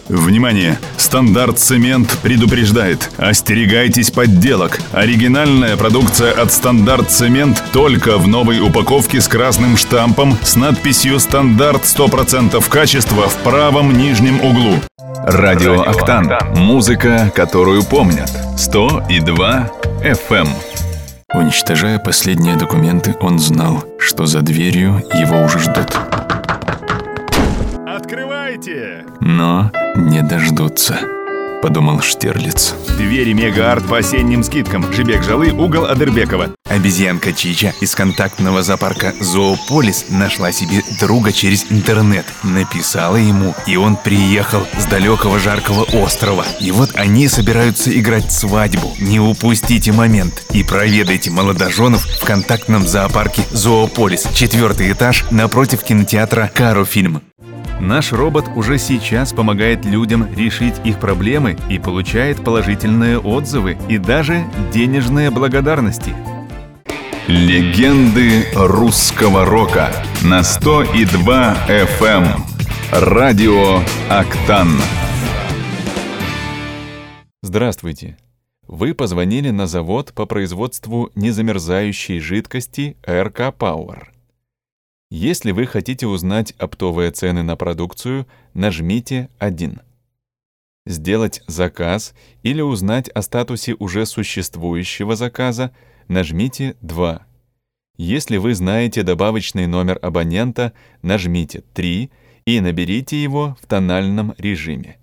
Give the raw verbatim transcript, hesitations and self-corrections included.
Внимание! Стандарт Цемент предупреждает. Остерегайтесь подделок. Оригинальная продукция от Стандарт Цемент только в новой упаковке с красным штампом с надписью «Стандарт сто процентов качества» в правом нижнем углу. Радио Октан. Музыка, которую помнят. сто и два эф эм. Уничтожая последние документы, он знал, что за дверью его уже ждут. Открывайте! Но не дождутся, подумал Штирлиц. Двери Мега-Арт по осенним скидкам. Жибек Жалы, угол Адырбекова. Обезьянка Чича из контактного зоопарка «Зоополис» нашла себе друга через интернет. Написала ему, и он приехал с далекого жаркого острова. И вот они собираются играть свадьбу. Не упустите момент и проведайте молодоженов в контактном зоопарке «Зоополис». Четвертый этаж напротив кинотеатра «Каро-фильм». Наш робот уже сейчас помогает людям решить их проблемы и получает положительные отзывы и даже денежные благодарности. Легенды русского рока на сто и два эф эм. Радио Октан. Здравствуйте. Вы позвонили на завод по производству незамерзающей жидкости эр ка Power. Если вы хотите узнать оптовые цены на продукцию, нажмите один. Сделать заказ или узнать о статусе уже существующего заказа, нажмите два. Если вы знаете добавочный номер абонента, нажмите три и наберите его в тональном режиме.